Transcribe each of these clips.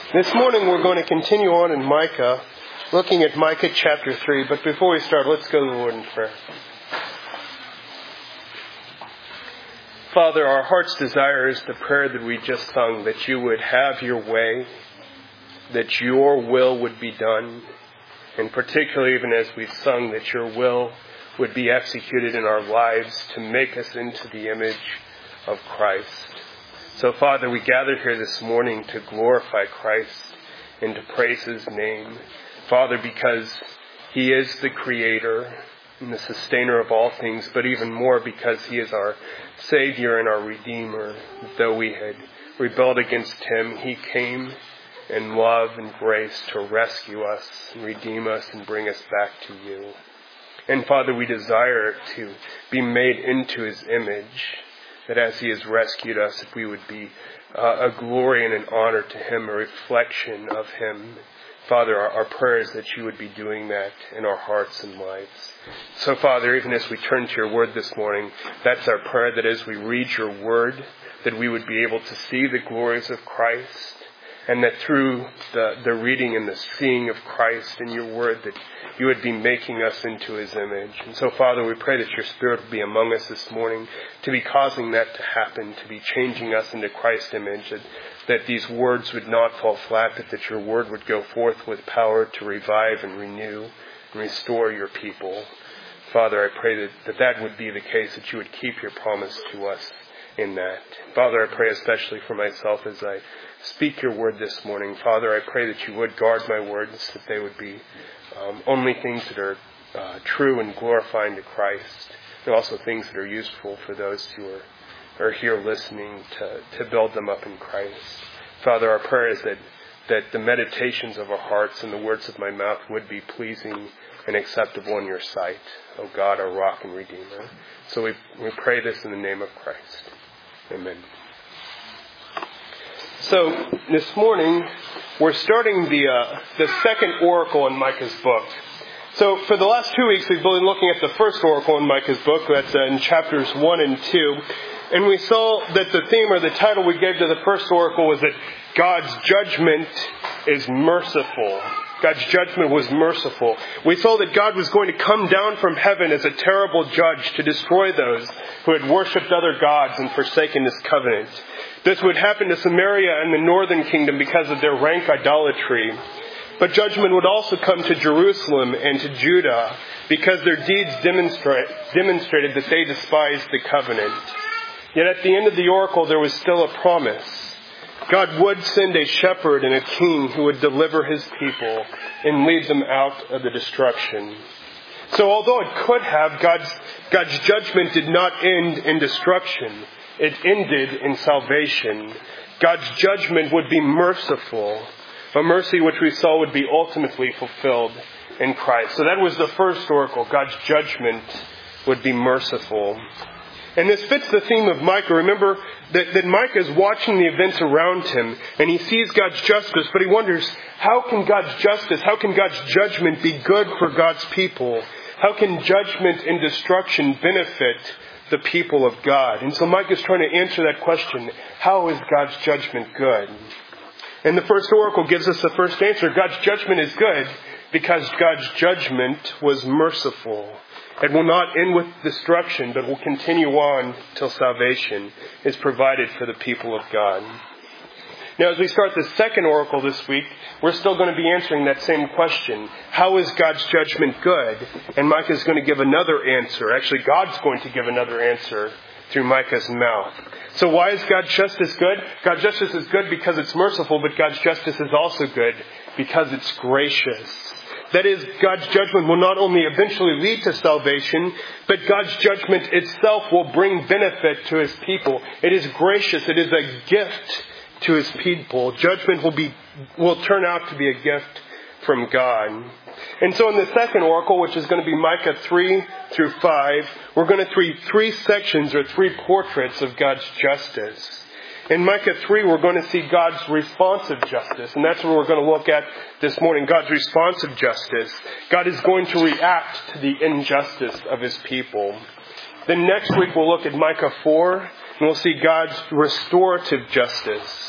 This morning we're going to continue on in Micah, looking at Micah chapter 3. But before we start, let's go to the Lord in prayer. Father, our heart's desire is the prayer that we just sung, that you would have your way, that your will would be done, and particularly even as we sung, that your will would be executed in our lives to make us into the image of Christ. So, Father, we gather here this morning to glorify Christ and to praise His name. Father, because He is the Creator and the sustainer of all things, but even more because He is our Savior and our Redeemer. Though we had rebelled against Him, He came in love and grace to rescue us and redeem us and bring us back to you. And Father, we desire to be made into His image, that as He has rescued us, that we would be a glory and an honor to Him, a reflection of Him. Father, our prayer is that you would be doing that in our hearts and lives. So, Father, even as we turn to your word this morning, that's our prayer, that as we read your word, that we would be able to see the glories of Christ, and that through the reading and the seeing of Christ in your word, that you would be making us into His image. And so, Father, we pray that your Spirit would be among us this morning, to be causing that to happen, to be changing us into Christ's image, that these words would not fall flat, but that your word would go forth with power to revive and renew and restore your people. Father, I pray that would be the case, that you would keep your promise to us in that. Father, I pray especially for myself as I speak your word this morning. Father, I pray that you would guard my words, that they would be only things that are true and glorifying to Christ, and also things that are useful for those who are here listening to build them up in Christ. Father, our prayer is that the meditations of our hearts and the words of my mouth would be pleasing and acceptable in your sight, O God, our rock and redeemer. So we pray this in the name of Christ. Amen. So this morning we're starting the second oracle in Micah's book. So for the last 2 weeks we've been looking at the first oracle in Micah's book. That's in chapters 1 and 2. And we saw that the theme or the title we gave to the first oracle was that God's judgment is merciful. God's judgment was merciful. We saw that God was going to come down from heaven as a terrible judge to destroy those who had worshipped other gods and forsaken His covenant. This would happen to Samaria and the northern kingdom because of their rank idolatry. But judgment would also come to Jerusalem and to Judah because their deeds demonstrated that they despised the covenant. Yet at the end of the oracle there was still a promise. God would send a shepherd and a king who would deliver His people and lead them out of the destruction. So although it could have, God's judgment did not end in destruction. It ended in salvation. God's judgment would be merciful, a mercy which we saw would be ultimately fulfilled in Christ. So that was the first oracle. God's judgment would be merciful. And this fits the theme of Micah. Remember that Micah is watching the events around him, and he sees God's justice, but he wonders, how can God's justice, how can God's judgment be good for God's people? How can judgment and destruction benefit the people of God? And so Micah is trying to answer that question. How is God's judgment good? And the first oracle gives us the first answer. God's judgment is good because God's judgment was merciful. It will not end with destruction, but will continue on till salvation is provided for the people of God. Now, as we start the second oracle this week, we're still going to be answering that same question. How is God's judgment good? And Micah is going to give another answer. Actually, God's going to give another answer through Micah's mouth. So why is God's justice good? God's justice is good because it's merciful, but God's justice is also good because it's gracious. That is, God's judgment will not only eventually lead to salvation, but God's judgment itself will bring benefit to His people. It is gracious. It is a gift to His people. Judgment will turn out to be a gift from God. And so in the second oracle, which is going to be Micah 3 through 5, we're going to read three sections or three portraits of God's justice. In Micah 3, we're going to see God's responsive justice. And that's what we're going to look at this morning, God's responsive justice. God is going to react to the injustice of His people. Then next week we'll look at Micah 4, and we'll see God's restorative justice.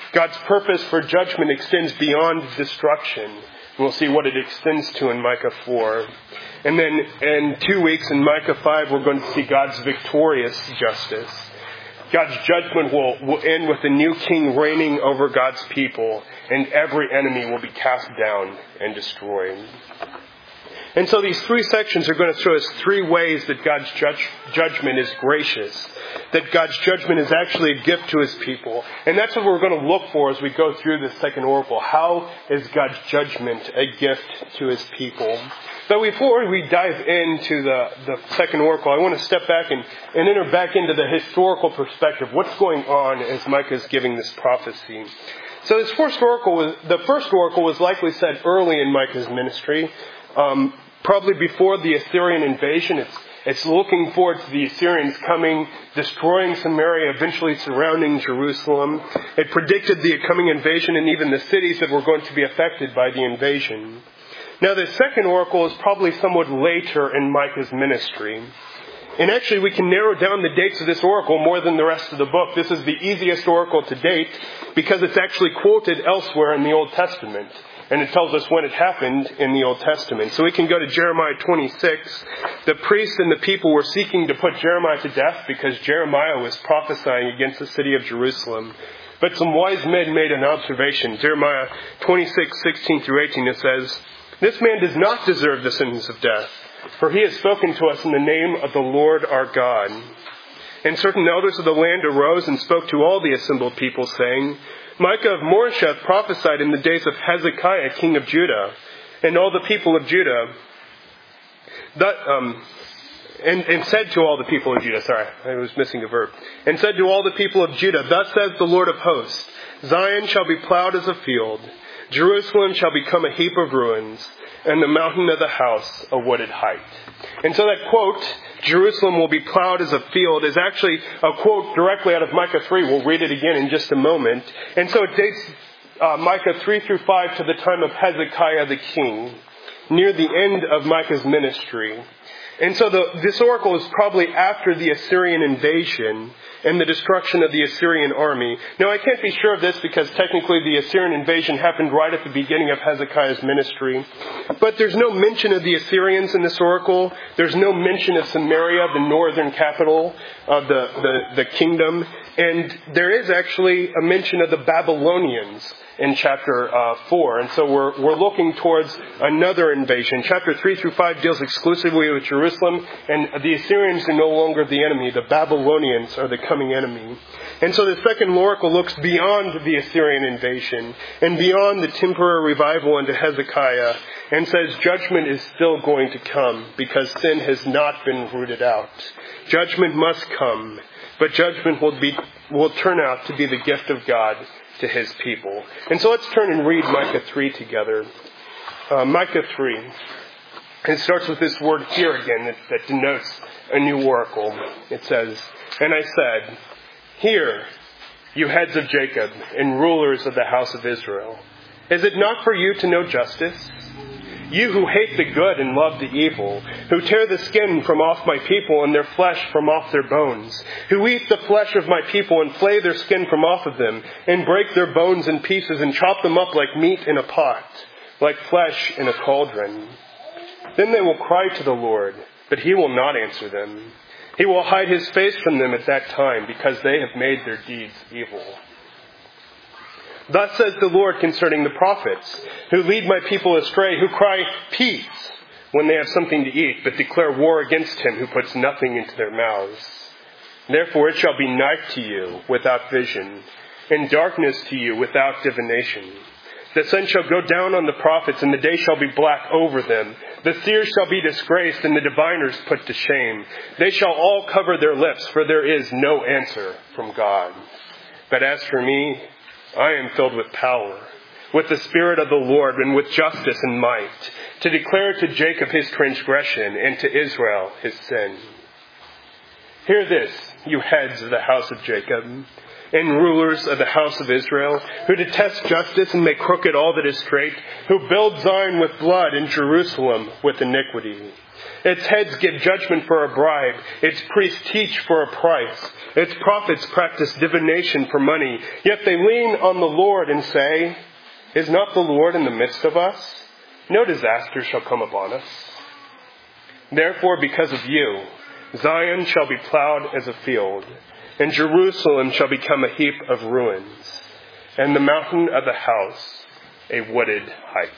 God's purpose for judgment extends beyond destruction. We'll see what it extends to in Micah 4. And then in 2 weeks in Micah 5, we're going to see God's victorious justice. God's judgment will end with a new king reigning over God's people, and every enemy will be cast down and destroyed. And so these 3 sections are going to show us 3 ways that God's judgment is gracious, that God's judgment is actually a gift to His people. And that's what we're going to look for as we go through this second oracle. How is God's judgment a gift to His people? But before we dive into the second oracle, I want to step back and enter back into the historical perspective. What's going on as Micah is giving this prophecy? So the first oracle was likely said early in Micah's ministry, probably before the Assyrian invasion. It's looking forward to the Assyrians coming, destroying Samaria, eventually surrounding Jerusalem. It predicted the coming invasion and even the cities that were going to be affected by the invasion. Now, the second oracle is probably somewhat later in Micah's ministry. And actually, we can narrow down the dates of this oracle more than the rest of the book. This is the easiest oracle to date because it's actually quoted elsewhere in the Old Testament. And it tells us when it happened in the Old Testament. So we can go to Jeremiah 26. The priests and the people were seeking to put Jeremiah to death because Jeremiah was prophesying against the city of Jerusalem. But some wise men made an observation. Jeremiah 26:16-18, it says, "This man does not deserve the sentence of death, for he has spoken to us in the name of the Lord our God." And certain elders of the land arose and spoke to all the assembled people, saying, "Micah of Moresheth prophesied in the days of Hezekiah, king of Judah, and all the people of Judah, and said to all the people of Judah," sorry, I was missing a verb, "and said to all the people of Judah, thus says the Lord of hosts, Zion shall be plowed as a field, Jerusalem shall become a heap of ruins, and the mountain of the house a wooded height." And so that quote, "Jerusalem will be plowed as a field," is actually a quote directly out of Micah 3. We'll read it again in just a moment. And so it dates Micah 3-5 to the time of Hezekiah the king, near the end of Micah's ministry. And so this oracle is probably after the Assyrian invasion and the destruction of the Assyrian army. Now, I can't be sure of this because technically the Assyrian invasion happened right at the beginning of Hezekiah's ministry. But there's no mention of the Assyrians in this oracle. There's no mention of Samaria, the northern capital of the kingdom. And there is actually a mention of the Babylonians in chapter 4. And so we're looking towards another invasion. Chapter 3-5 deals exclusively with Jerusalem, and the Assyrians are no longer the enemy. The Babylonians are the coming enemy. And so the second oracle looks beyond the Assyrian invasion and beyond the temporary revival into Hezekiah and says judgment is still going to come because sin has not been rooted out. Judgment must come, but judgment will turn out to be the gift of God to His people. And so let's turn and read Micah 3 together. Micah 3. It starts with this word "here" again that denotes a new oracle. It says, "And I said, Hear, you heads of Jacob and rulers of the house of Israel. Is it not for you to know justice? You who hate the good and love the evil, who tear the skin from off my people and their flesh from off their bones, who eat the flesh of my people and flay their skin from off of them, and break their bones in pieces and chop them up like meat in a pot, like flesh in a cauldron. Then they will cry to the Lord, but He will not answer them. He will hide His face from them at that time, because they have made their deeds evil. Thus says the Lord concerning the prophets, who lead my people astray, who cry, peace, when they have something to eat, but declare war against him who puts nothing into their mouths. Therefore it shall be night to you without vision, and darkness to you without divination. The sun shall go down on the prophets, and the day shall be black over them. The seers shall be disgraced, and the diviners put to shame. They shall all cover their lips, for there is no answer from God. But as for me, I am filled with power, with the Spirit of the Lord, and with justice and might, to declare to Jacob his transgression, and to Israel his sin. Hear this, you heads of the house of Jacob, and rulers of the house of Israel, who detest justice and make crooked all that is straight, who build Zion with blood and Jerusalem with iniquity. Its heads give judgment for a bribe. Its priests teach for a price. Its prophets practice divination for money. Yet they lean on the Lord and say, is not the Lord in the midst of us? No disaster shall come upon us. Therefore, because of you, Zion shall be plowed as a field, and Jerusalem shall become a heap of ruins, and the mountain of the house a wooded height.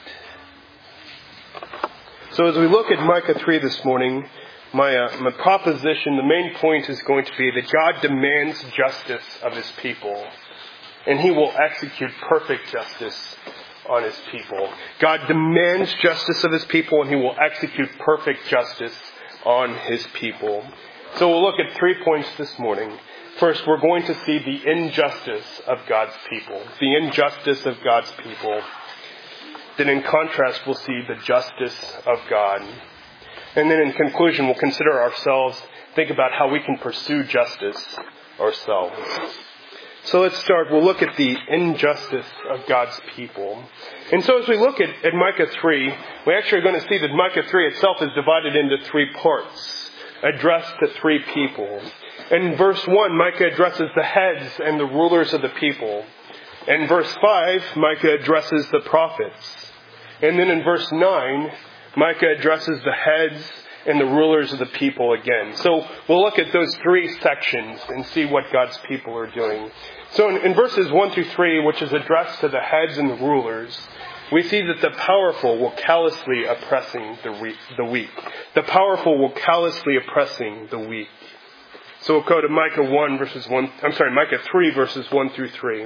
So as we look at Micah 3 this morning, my proposition, the main point is going to be that God demands justice of His people, and He will execute perfect justice on His people. God demands justice of His people, and He will execute perfect justice on His people. So we'll look at 3 points this morning. First, we're going to see the injustice of God's people. The injustice of God's people. Then in contrast, we'll see the justice of God. And then in conclusion, we'll consider ourselves, think about how we can pursue justice ourselves. So let's start. We'll look at the injustice of God's people. And so as we look at Micah 3, we actually are going to see that Micah 3 itself is divided into 3 parts, addressed to 3 people. In verse 1, Micah addresses the heads and the rulers of the people. In verse 5, Micah addresses the prophets. And then in verse 9, Micah addresses the heads and the rulers of the people again. So we'll look at those 3 sections and see what God's people are doing. So in verses 1 through 3, which is addressed to the heads and the rulers, we see that the powerful will callously oppressing the weak. The powerful will callously oppressing the weak. So we'll go to Micah 3 verses 1 through 3.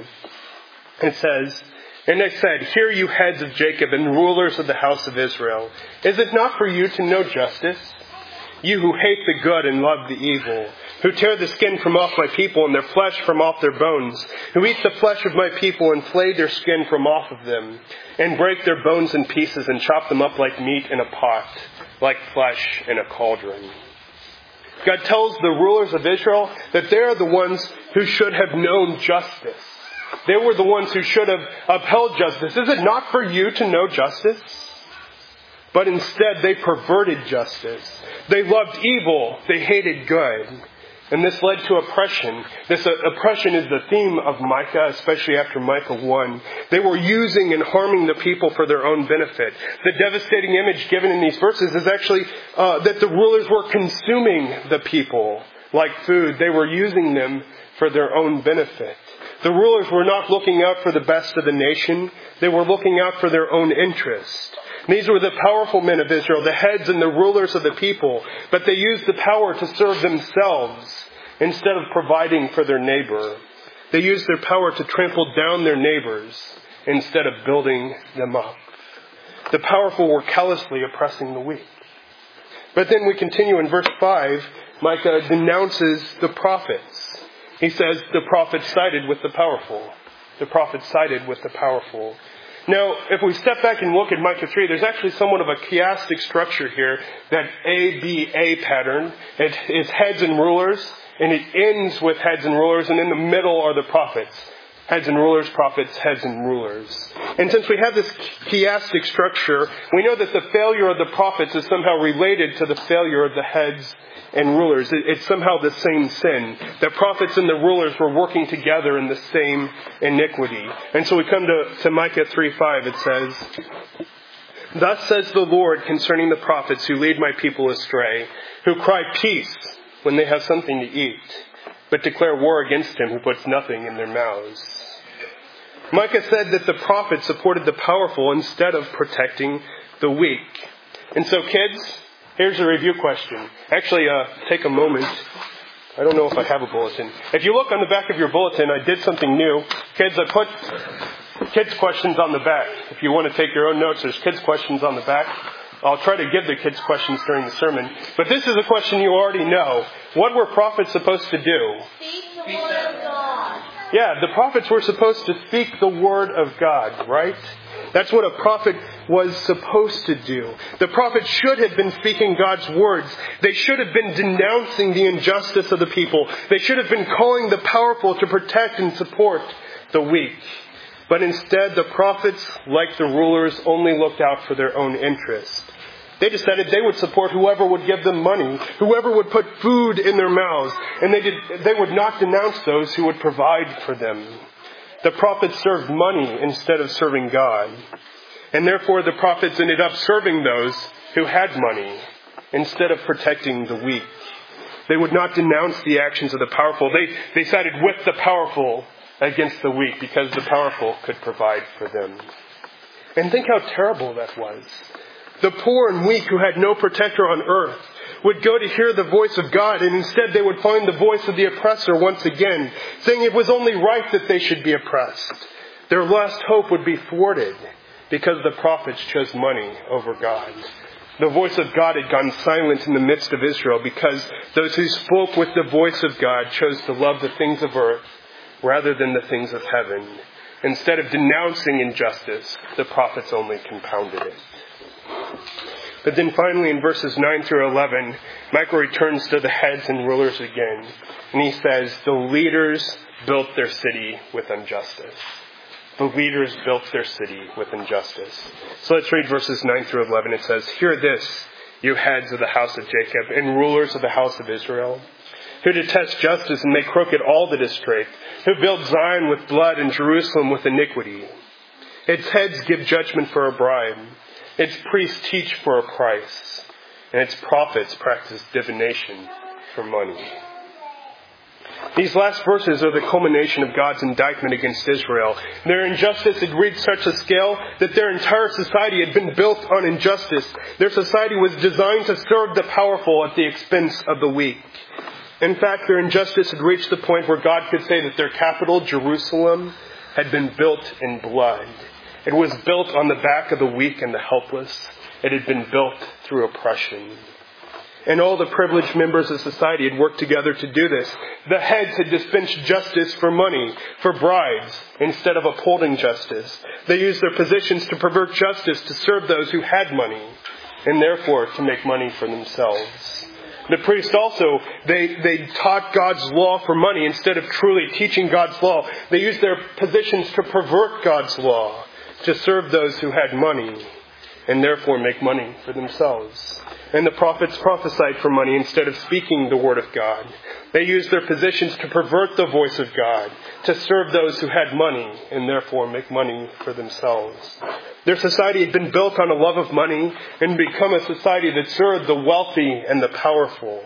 It says, and I said, hear you heads of Jacob and rulers of the house of Israel. Is it not for you to know justice? You who hate the good and love the evil, who tear the skin from off my people and their flesh from off their bones, who eat the flesh of my people and flay their skin from off of them, and break their bones in pieces and chop them up like meat in a pot, like flesh in a cauldron. God tells the rulers of Israel that they are the ones who should have known justice. They were the ones who should have upheld justice. Is it not for you to know justice? But instead, they perverted justice. They loved evil. They hated good. And this led to oppression. This oppression is the theme of Micah, especially after Micah 1. They were using and harming the people for their own benefit. The devastating image given in these verses is actually that the rulers were consuming the people like food. They were using them for their own benefit. The rulers were not looking out for the best of the nation. They were looking out for their own interest. These were the powerful men of Israel, the heads and the rulers of the people. But they used the power to serve themselves instead of providing for their neighbor. They used their power to trample down their neighbors instead of building them up. The powerful were callously oppressing the weak. But then we continue in verse 5. Micah denounces the prophets. He says the prophets sided with the powerful. The prophets sided with the powerful. Now, if we step back and look at Micah 3, there's actually somewhat of a chiastic structure here, that A-B-A pattern. It's heads and rulers, and it ends with heads and rulers, and in the middle are the prophets. Heads and rulers, prophets, heads and rulers. And since we have this chiastic structure, we know that the failure of the prophets is somehow related to the failure of the heads and rulers. It's somehow the same sin. The prophets and the rulers were working together in the same iniquity. And so we come to Micah 3:5. It says, thus says the Lord concerning the prophets who lead my people astray, who cry peace when they have something to eat, but declare war against him who puts nothing in their mouths. Micah said that the prophets supported the powerful instead of protecting the weak. And so kids, here's a review question. Actually, take a moment. I don't know if I have a bulletin. If you look on the back of your bulletin, I did something new. Kids, I put kids' questions on the back. If you want to take your own notes, there's kids' questions on the back. I'll try to give the kids questions during the sermon. But this is a question you already know. What were prophets supposed to do? Speak the word of God. Yeah, the prophets were supposed to speak the word of God, right? That's what a prophet was supposed to do. The prophet should have been speaking God's words. They should have been denouncing the injustice of the people. They should have been calling the powerful to protect and support the weak. But instead, the prophets, like the rulers, only looked out for their own interest. They decided they would support whoever would give them money, whoever would put food in their mouths, and they would not denounce those who would provide for them. The prophets served money instead of serving God. And therefore the prophets ended up serving those who had money instead of protecting the weak. They would not denounce the actions of the powerful. They sided with the powerful against the weak because the powerful could provide for them. And think how terrible that was. The poor and weak who had no protector on earth would go to hear the voice of God, and instead they would find the voice of the oppressor once again, saying it was only right that they should be oppressed. Their last hope would be thwarted because the prophets chose money over God. The voice of God had gone silent in the midst of Israel because those who spoke with the voice of God chose to love the things of earth rather than the things of heaven. Instead of denouncing injustice, the prophets only compounded it. But then finally in verses 9 through 11, Micah returns to the heads and rulers again. And he says, the leaders built their city with injustice. The leaders built their city with injustice. So let's read verses 9 through 11. It says, hear this, you heads of the house of Jacob and rulers of the house of Israel, who detest justice and make crooked all that is straight, who build Zion with blood and Jerusalem with iniquity. Its heads give judgment for a bribe. Its priests teach for a price, and its prophets practice divination for money. These last verses are the culmination of God's indictment against Israel. Their injustice had reached such a scale that their entire society had been built on injustice. Their society was designed to serve the powerful at the expense of the weak. In fact, their injustice had reached the point where God could say that their capital, Jerusalem, had been built in blood. It was built on the back of the weak and the helpless. It had been built through oppression. And all the privileged members of society had worked together to do this. The heads had dispensed justice for money, for bribes, instead of upholding justice. They used their positions to pervert justice to serve those who had money, and therefore to make money for themselves. The priests also, they taught God's law for money instead of truly teaching God's law. They used their positions to pervert God's law, to serve those who had money, and therefore make money for themselves. And the prophets prophesied for money instead of speaking the word of God. They used their positions to pervert the voice of God, to serve those who had money, and therefore make money for themselves. Their society had been built on a love of money and become a society that served the wealthy and the powerful.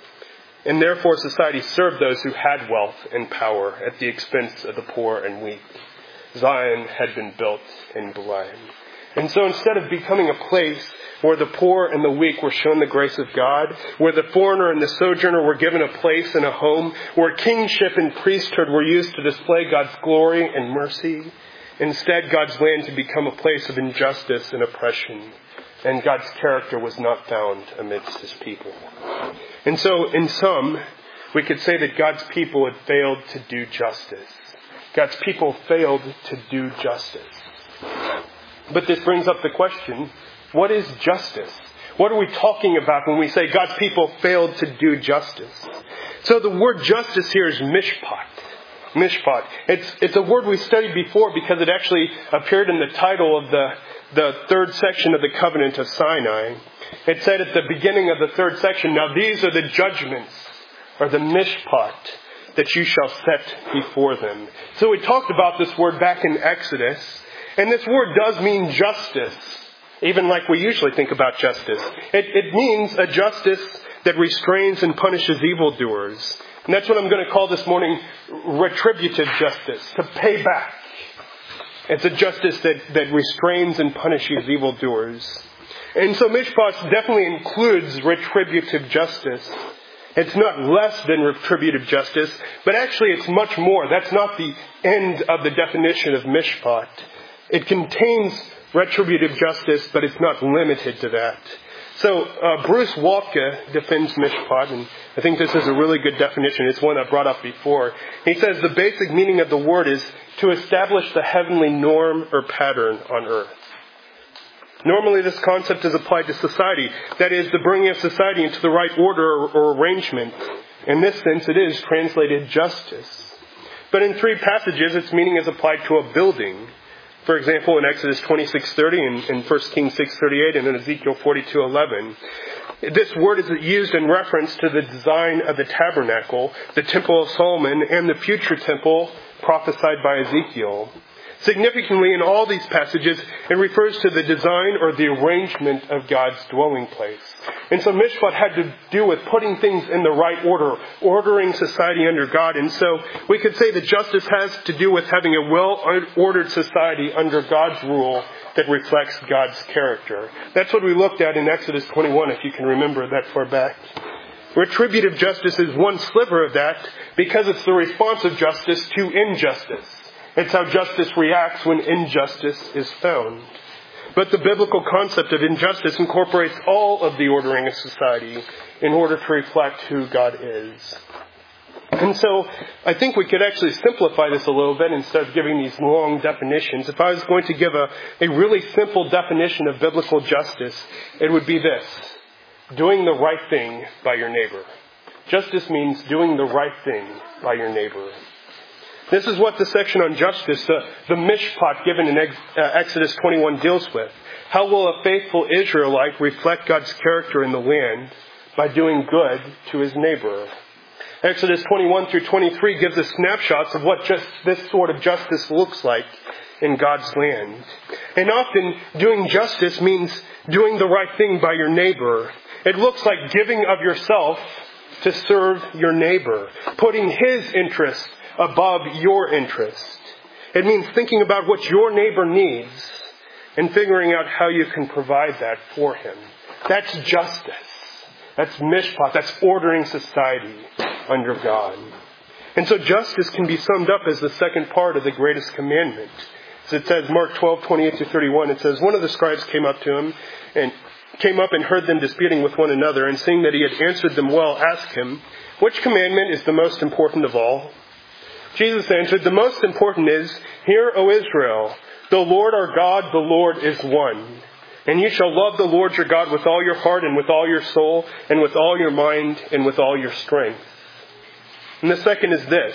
And therefore society served those who had wealth and power at the expense of the poor and weak. Zion had been built in blood. And so instead of becoming a place where the poor and the weak were shown the grace of God, where the foreigner and the sojourner were given a place and a home, where kingship and priesthood were used to display God's glory and mercy, instead God's land had become a place of injustice and oppression, and God's character was not found amidst his people. And so in sum, we could say that God's people had failed to do justice. God's people failed to do justice. But this brings up the question, what is justice? What are we talking about when we say God's people failed to do justice? So the word justice here is mishpat. Mishpat. It's a word we studied before because it actually appeared in the title of the third section of the covenant of Sinai. It said at the beginning of the third section, now these are the judgments, or the mishpat, that you shall set before them. So we talked about this word back in Exodus, and this word does mean justice, even like we usually think about justice. It means a justice that restrains and punishes evildoers. And that's what I'm going to call this morning retributive justice, to pay back. It's a justice that restrains and punishes evildoers. And so mishpat definitely includes retributive justice. It's not less than retributive justice, but actually it's much more. That's not the end of the definition of mishpat. It contains retributive justice, but it's not limited to that. So Bruce Waltke defends mishpat, and I think this is a really good definition. It's one I brought up before. He says the basic meaning of the word is to establish the heavenly norm or pattern on earth. Normally this concept is applied to society. That is, the bringing of society into the right order or arrangement. In this sense, it is translated justice. But in three passages, its meaning is applied to a building. For example, in Exodus 26:30 and in 1 Kings 6:38 and in Ezekiel 42:11. This word is used in reference to the design of the tabernacle, the Temple of Solomon, and the future temple prophesied by Ezekiel. Significantly, in all these passages, it refers to the design or the arrangement of God's dwelling place. And so Mishpat had to do with putting things in the right order, ordering society under God. And so we could say that justice has to do with having a well-ordered society under God's rule that reflects God's character. That's what we looked at in Exodus 21, if you can remember that far back. Retributive justice is one sliver of that because it's the response of justice to injustice. It's how justice reacts when injustice is found. But the biblical concept of injustice incorporates all of the ordering of society in order to reflect who God is. And so I think we could actually simplify this a little bit instead of giving these long definitions. If I was going to give a really simple definition of biblical justice, it would be this: doing the right thing by your neighbor. Justice means doing the right thing by your neighbor. This is what the section on justice, the mishpat given in Exodus 21 deals with. How will a faithful Israelite reflect God's character in the land? By doing good to his neighbor. Exodus 21 through 23 gives us snapshots of what just this sort of justice looks like in God's land. And often, doing justice means doing the right thing by your neighbor. It looks like giving of yourself to serve your neighbor, putting his interest above your interest. It means thinking about what your neighbor needs and figuring out how you can provide that for him. That's justice. That's mishpat. That's ordering society under God. And so justice can be summed up as the second part of the greatest commandment. As it says, Mark 12:28-31, it says, one of the scribes came up and heard them disputing with one another, and seeing that he had answered them well, asked him, which commandment is the most important of all? Jesus answered, the most important is, hear, O Israel, the Lord our God, the Lord is one. And you shall love the Lord your God with all your heart and with all your soul and with all your mind and with all your strength. And the second is this: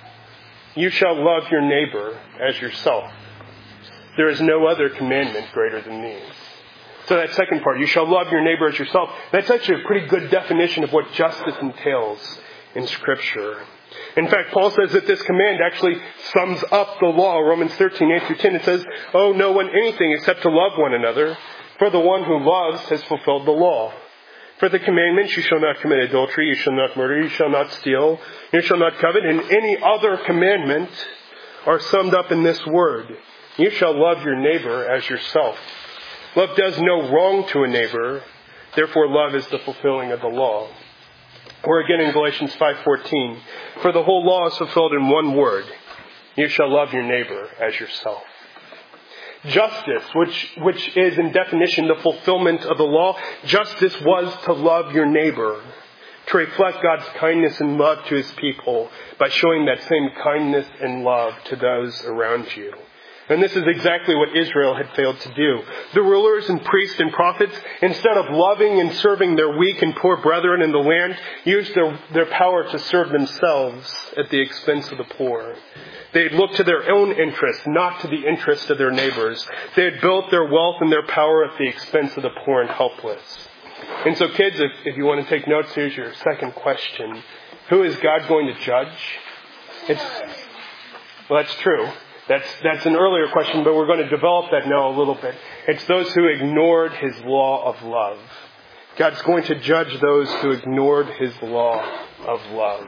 you shall love your neighbor as yourself. There is no other commandment greater than these. So that second part, you shall love your neighbor as yourself, that's actually a pretty good definition of what justice entails in Scripture. In fact, Paul says that this command actually sums up the law. Romans 13:8-10, it says, owe no one anything except to love one another, for the one who loves has fulfilled the law. For the commandments, you shall not commit adultery, you shall not murder, you shall not steal, you shall not covet, and any other commandment are summed up in this word: you shall love your neighbor as yourself. Love does no wrong to a neighbor, therefore love is the fulfilling of the law. Or again in Galatians 5:14, for the whole law is fulfilled in one word: you shall love your neighbor as yourself. Justice, which is in definition the fulfillment of the law, justice was to love your neighbor, to reflect God's kindness and love to his people by showing that same kindness and love to those around you. And this is exactly what Israel had failed to do. The rulers and priests and prophets, instead of loving and serving their weak and poor brethren in the land, used their power to serve themselves at the expense of the poor. They had looked to their own interest, not to the interest of their neighbors. They had built their wealth and their power at the expense of the poor and helpless. And so kids, if you want to take notes, here's your second question. Who is God going to judge? Well, that's true. That's an earlier question, but we're going to develop that now a little bit. It's those who ignored his law of love. God's going to judge those who ignored his law of love.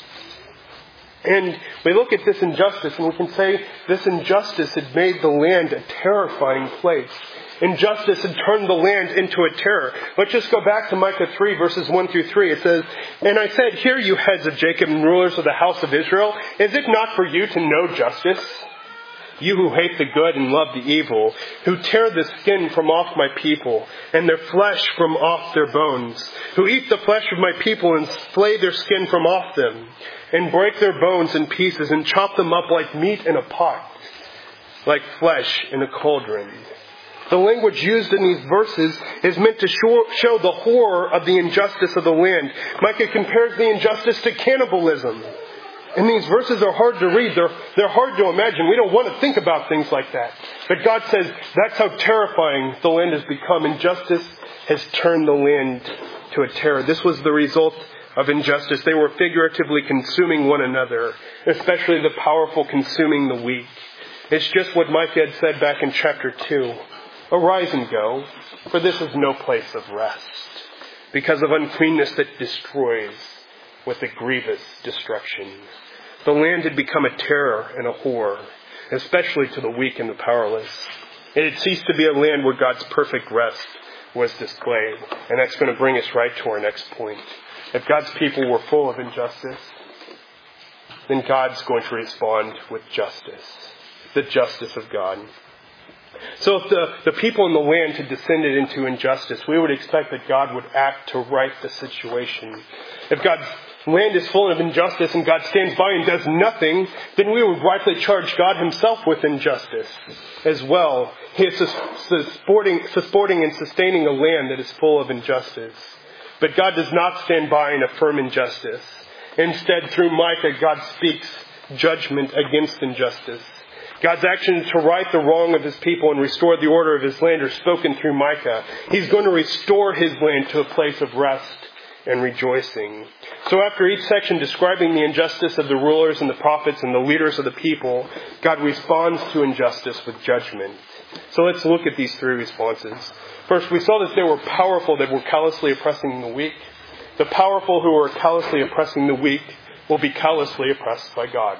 And we look at this injustice and we can say this injustice had made the land a terrifying place. Injustice had turned the land into a terror. Let's just go back to Micah 3 verses 1-3. It says, and I said, hear you heads of Jacob and rulers of the house of Israel, is it not for you to know justice? You who hate the good and love the evil, who tear the skin from off my people, and their flesh from off their bones, who eat the flesh of my people and flay their skin from off them, and break their bones in pieces and chop them up like meat in a pot, like flesh in a cauldron. The language used in these verses is meant to show the horror of the injustice of the land. Micah compares the injustice to cannibalism. And these verses are hard to read. They're hard to imagine. We don't want to think about things like that. But God says that's how terrifying the land has become. Injustice has turned the land to a terror. This was the result of injustice. They were figuratively consuming one another, especially the powerful consuming the weak. It's just what Micah had said back in chapter 2. Arise and go, for this is no place of rest, because of uncleanness that destroys with a grievous destruction. The land had become a terror and a horror, especially to the weak and the powerless. It had ceased to be a land where God's perfect rest was displayed. And that's going to bring us right to our next point. If God's people were full of injustice, then God's going to respond with justice. The justice of God. So if the people in the land had descended into injustice, we would expect that God would act to right the situation. If God's land is full of injustice and God stands by and does nothing, then we would rightly charge God himself with injustice as well. He is supporting and sustaining a land that is full of injustice. But God does not stand by and affirm injustice. Instead, through Micah, God speaks judgment against injustice. God's action to right the wrong of his people and restore the order of his land are spoken through Micah. He's going to restore his land to a place of rest and rejoicing. So after each section describing the injustice of the rulers and the prophets and the leaders of the people, God responds to injustice with judgment. So let's look at these three responses. First, we saw that they were powerful that were callously oppressing the weak. The powerful who are callously oppressing the weak will be callously oppressed by God.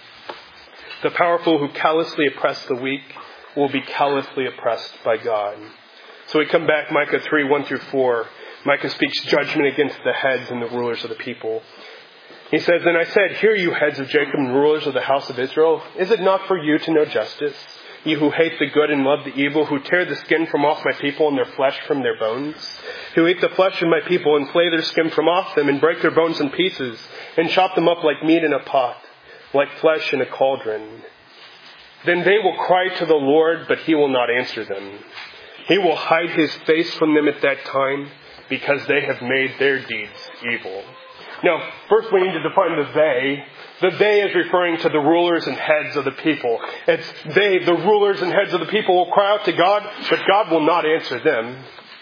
The powerful who callously oppress the weak will be callously oppressed by God. So we come back, Micah 3, 1 through 4. Micah speaks judgment against the heads and the rulers of the people. He says, "And I said, hear you heads of Jacob and rulers of the house of Israel, is it not for you to know justice? You who hate the good and love the evil, who tear the skin from off my people and their flesh from their bones, who eat the flesh of my people and flay their skin from off them and break their bones in pieces and chop them up like meat in a pot, like flesh in a cauldron. Then they will cry to the Lord, but he will not answer them. He will hide his face from them at that time, because they have made their deeds evil." Now, first we need to define the they. The they is referring to the rulers and heads of the people. It's they, the rulers and heads of the people, will cry out to God, but God will not answer them.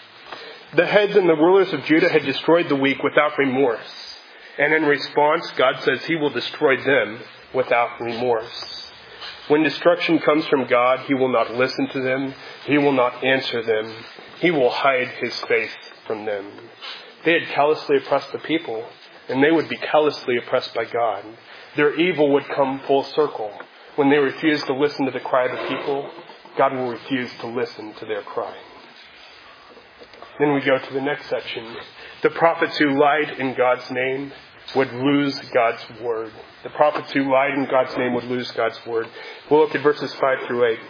The heads and the rulers of Judah had destroyed the weak without remorse. And in response, God says he will destroy them without remorse. When destruction comes from God, he will not listen to them. He will not answer them. He will hide his face from them. They had callously oppressed the people, and they would be callously oppressed by God. Their evil would come full circle. When they refuse to listen to the cry of the people, God will refuse to listen to their cry. Then we go to the next section. The prophets who lied in God's name would lose God's word. The prophets who lied in God's name would lose God's word. We'll look at verses 5 through 8.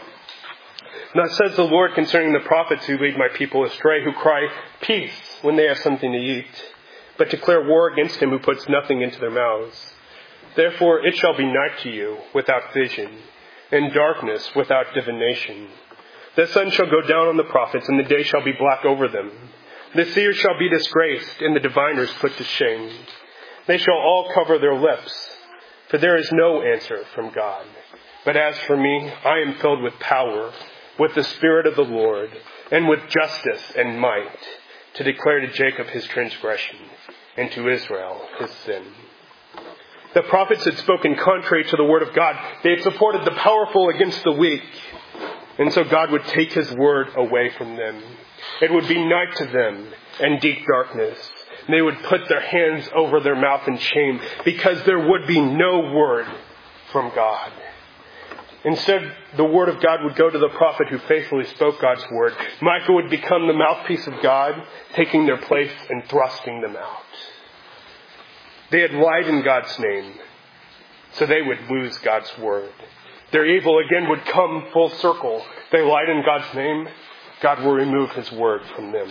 "Thus says the Lord concerning the prophets who lead my people astray, who cry, 'Peace,' when they have something to eat, but declare war against him who puts nothing into their mouths. Therefore it shall be night to you without vision, and darkness without divination. The sun shall go down on the prophets, and the day shall be black over them. The seers shall be disgraced, and the diviners put to shame. They shall all cover their lips, for there is no answer from God. But as for me, I am filled with power, with the Spirit of the Lord, and with justice and might, to declare to Jacob his transgression, and to Israel his sin." The prophets had spoken contrary to the word of God. They had supported the powerful against the weak. And so God would take his word away from them. It would be night to them and deep darkness. They would put their hands over their mouth in shame, because there would be no word from God. Instead, the word of God would go to the prophet who faithfully spoke God's word. Micah would become the mouthpiece of God, taking their place and thrusting them out. They had lied in God's name, so they would lose God's word. Their evil again would come full circle. They lied in God's name, God will remove his word from them.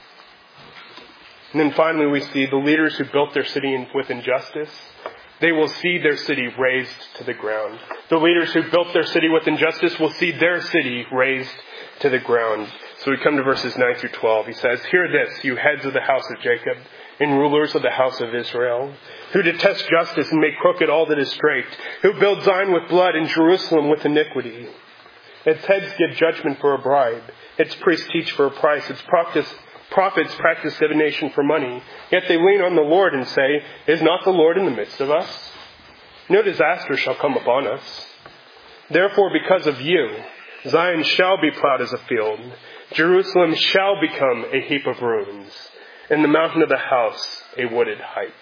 And then finally we see the leaders who built their city with injustice. They will see their city razed to the ground. The leaders who built their city with injustice will see their city razed to the ground. So we come to verses 9 through 12. He says, "Hear this, you heads of the house of Jacob, and rulers of the house of Israel, who detest justice and make crooked all that is straight, who build Zion with blood and Jerusalem with iniquity. Its heads give judgment for a bribe. Its priests teach for a price. Its prophets practice divination for money. Yet they lean on the Lord and say, is not the Lord in the midst of us? No disaster shall come upon us. Therefore, because of you, Zion shall be plowed as a field. Jerusalem shall become a heap of ruins, and the mountain of the house a wooded height.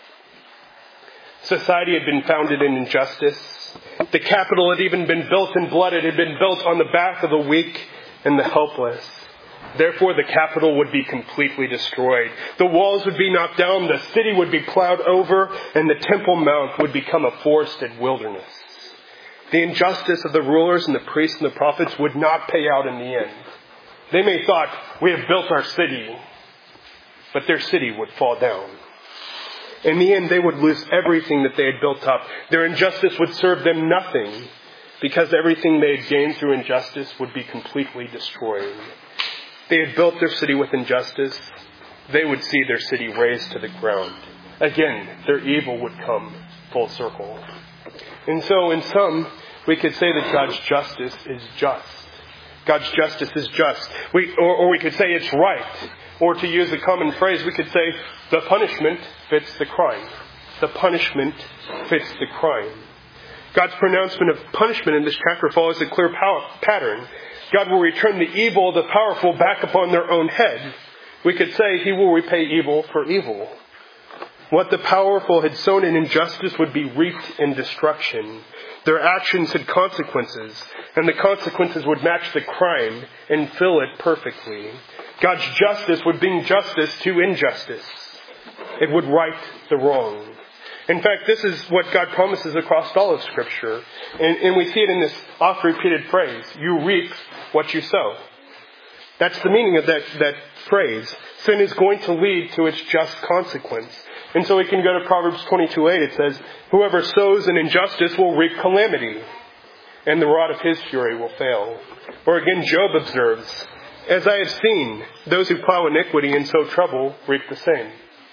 Society had been founded in injustice. The capital had even been built in blood. It had been built on the back of the weak and the helpless. Therefore, the capital would be completely destroyed. The walls would be knocked down, the city would be plowed over, and the Temple Mount would become a forested wilderness. The injustice of the rulers and the priests and the prophets would not pay out in the end. They may have thought, we have built our city, but their city would fall down. In the end, they would lose everything that they had built up. Their injustice would serve them nothing, because everything they had gained through injustice would be completely destroyed. They had built their city with injustice. They would see their city razed to the ground. Again, their evil would come full circle. And so, in sum, we could say that God's justice is just. God's justice is just. Or we could say it's right. Or to use a common phrase, we could say the punishment fits the crime. The punishment fits the crime. God's pronouncement of punishment in this chapter follows a clear pattern. God will return the evil of the powerful back upon their own head. We could say He will repay evil for evil. What the powerful had sown in injustice would be reaped in destruction. Their actions had consequences, and the consequences would match the crime and fill it perfectly. God's justice would bring justice to injustice. It would right the wrong. In fact, this is what God promises across all of Scripture. And we see it in this oft-repeated phrase, you reap what you sow. That's the meaning of that phrase. Sin is going to lead to its just consequence. And so we can go to Proverbs 22:8. It says, whoever sows in injustice will reap calamity, and the rod of his fury will fail. Or again, Job observes, as I have seen, those who plow iniquity and sow trouble reap the same.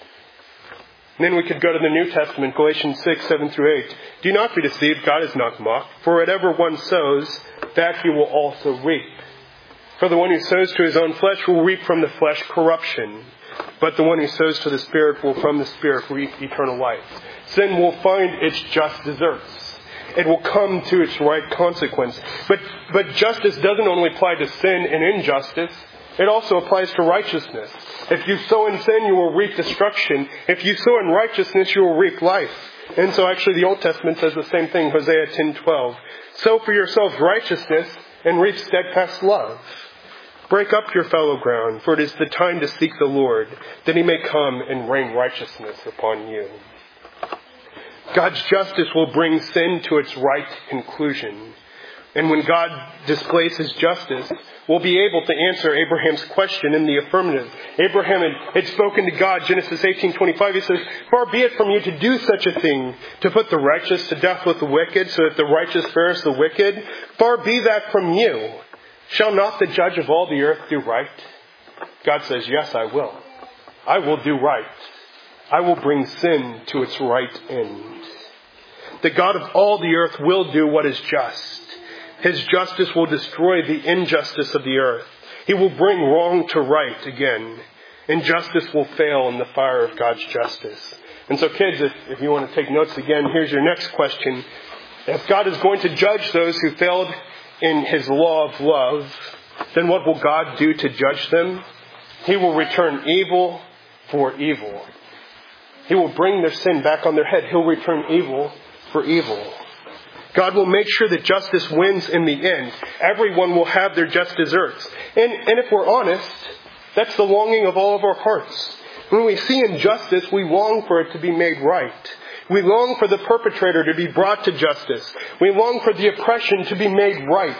And then we could go to the New Testament, Galatians 6:7-8. Do not be deceived, God is not mocked. For whatever one sows, that he will also reap. For the one who sows to his own flesh will reap from the flesh corruption. But the one who sows to the Spirit will from the Spirit reap eternal life. Sin will find its just deserts. It will come to its right consequence. But justice doesn't only apply to sin and injustice. It also applies to righteousness. If you sow in sin, you will reap destruction. If you sow in righteousness, you will reap life. And so actually the Old Testament says the same thing, Hosea 10:12. Sow for yourselves righteousness and reap steadfast love. Break up your fallow ground, for it is the time to seek the Lord, that He may come and rain righteousness upon you. God's justice will bring sin to its right conclusion. And when God displays His justice, we'll be able to answer Abraham's question in the affirmative. Abraham had spoken to God, Genesis 18:25. He says, far be it from you to do such a thing, to put the righteous to death with the wicked, so that the righteous bears the wicked. Far be that from you. Shall not the judge of all the earth do right? God says, yes, I will. I will do right. I will bring sin to its right end. The God of all the earth will do what is just. His justice will destroy the injustice of the earth. He will bring wrong to right again. Injustice will fail in the fire of God's justice. And so kids, if you want to take notes again, here's your next question. If God is going to judge those who failed in His law of love, then what will God do to judge them? He will return evil for evil. He will bring their sin back on their head. He'll return evil for evil. God will make sure that justice wins in the end. Everyone will have their just deserts. And if we're honest, that's the longing of all of our hearts. When we see injustice, we long for it to be made right. We long for the perpetrator to be brought to justice. We long for the oppression to be made right.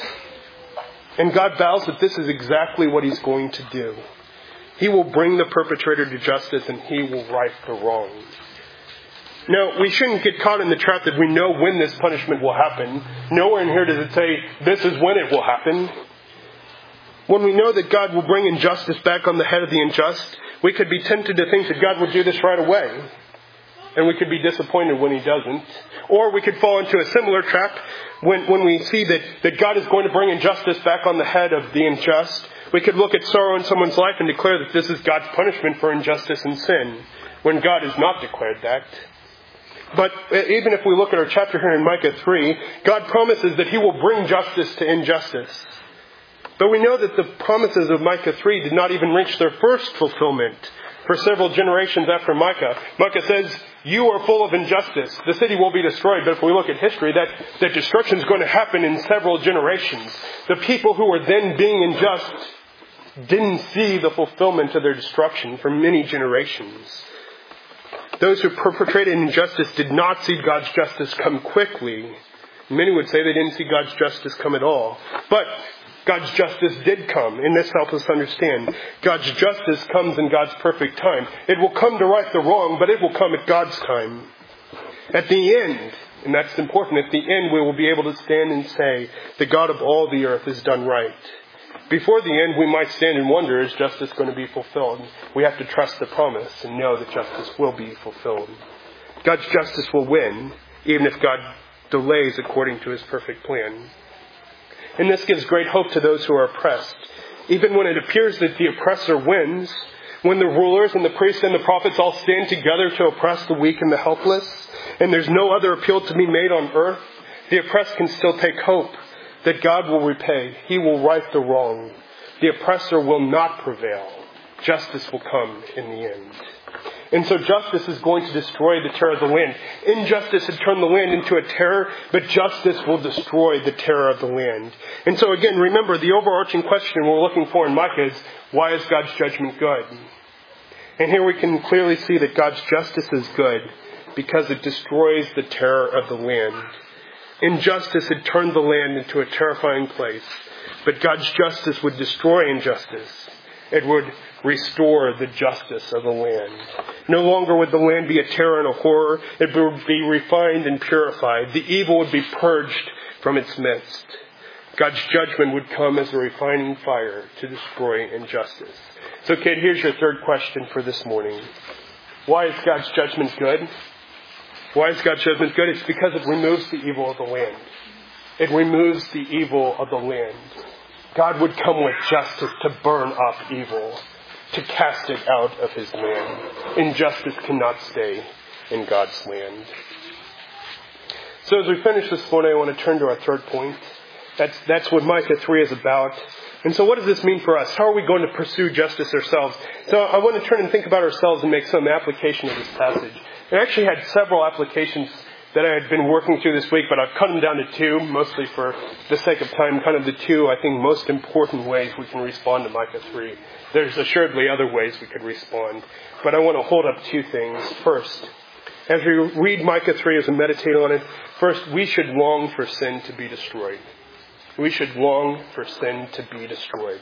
And God vows that this is exactly what He's going to do. He will bring the perpetrator to justice and He will right the wrong. Now, we shouldn't get caught in the trap that we know when this punishment will happen. Nowhere in here does it say, this is when it will happen. When we know that God will bring injustice back on the head of the unjust, We could be tempted to think that God would do this right away, and we could be disappointed when He doesn't. Or we could fall into a similar trap when we see that God is going to bring injustice back on the head of the unjust. We could look at sorrow in someone's life and declare that this is God's punishment for injustice and sin, when God has not declared that. But even if we look at our chapter here in Micah 3, God promises that He will bring justice to injustice. But we know that the promises of Micah 3 did not even reach their first fulfillment for several generations after Micah. Micah says, you are full of injustice. The city will be destroyed. But if we look at history, that destruction is going to happen in several generations. The people who were then being unjust didn't see the fulfillment of their destruction for many generations. Those who perpetrated injustice did not see God's justice come quickly. Many would say they didn't see God's justice come at all. But God's justice did come, and this helps us understand. God's justice comes in God's perfect time. It will come to right the wrong, but it will come at God's time. At the end, and that's important, at the end we will be able to stand and say, the God of all the earth has done right. Before the end, we might stand and wonder, is justice going to be fulfilled? We have to trust the promise and know that justice will be fulfilled. God's justice will win, even if God delays according to His perfect plan. And this gives great hope to those who are oppressed. Even when it appears that the oppressor wins, when the rulers and the priests and the prophets all stand together to oppress the weak and the helpless, and there's no other appeal to be made on earth, the oppressed can still take hope that God will repay. He will right the wrong. The oppressor will not prevail. Justice will come in the end. And so justice is going to destroy the terror of the land. Injustice had turned the land into a terror, but justice will destroy the terror of the land. And so again, remember, the overarching question we're looking for in Micah is, why is God's judgment good? And here we can clearly see that God's justice is good because it destroys the terror of the land. Injustice had turned the land into a terrifying place, but God's justice would destroy injustice. It would restore the justice of the land. No longer would the land be a terror and a horror. It would be refined and purified. The evil would be purged from its midst. God's judgment would come as a refining fire to destroy injustice. So, kid, here's your third question for this morning. Why is God's judgment good? Why is God's judgment good? It's because it removes the evil of the land. It removes the evil of the land. God would come with justice to burn up evil, to cast it out of His land. Injustice cannot stay in God's land. So as we finish this morning, I want to turn to our third point. That's what Micah 3 is about. And so what does this mean for us? How are we going to pursue justice ourselves? So I want to turn and think about ourselves and make some application of this passage. I actually had several applications that I had been working through this week, but I've cut them down to two, mostly for the sake of time, kind of the two, I think, most important ways we can respond to Micah 3. There's assuredly other ways we could respond, but I want to hold up two things. First, as we read Micah 3, as we meditate on it, first, we should long for sin to be destroyed. We should long for sin to be destroyed.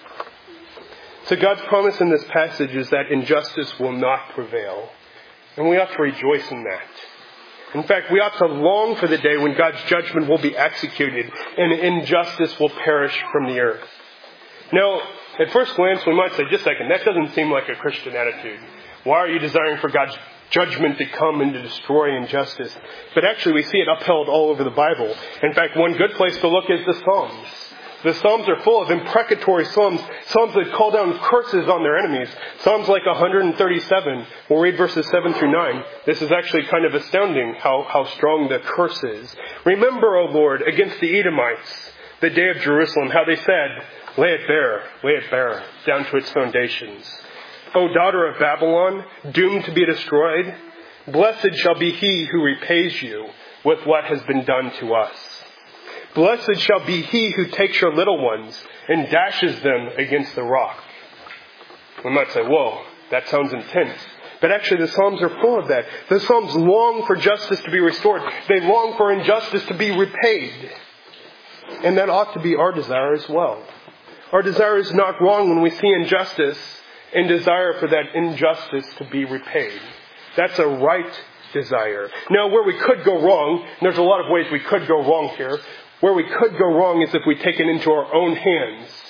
So God's promise in this passage is that injustice will not prevail. And we ought to rejoice in that. In fact, we ought to long for the day when God's judgment will be executed and injustice will perish from the earth. Now, at first glance, we might say, just a second, that doesn't seem like a Christian attitude. Why are you desiring for God's judgment to come and to destroy injustice? But actually, we see it upheld all over the Bible. In fact, one good place to look is the Psalms. The Psalms are full of imprecatory psalms that call down curses on their enemies. Psalms like 137. We'll read verses 7 through 9. This is actually kind of astounding how strong the curse is. Remember, O Lord, against the Edomites, the day of Jerusalem, how they said, lay it bare, down to its foundations. O daughter of Babylon, doomed to be destroyed, blessed shall be he who repays you with what has been done to us. Blessed shall be he who takes your little ones and dashes them against the rock. We might say, whoa, that sounds intense. But actually the Psalms are full of that. The Psalms long for justice to be restored. They long for injustice to be repaid. And that ought to be our desire as well. Our desire is not wrong when we see injustice and desire for that injustice to be repaid. That's a right desire. Now, where we could go wrong, and there's a lot of ways we could go wrong here, where we could go wrong is if we take it into our own hands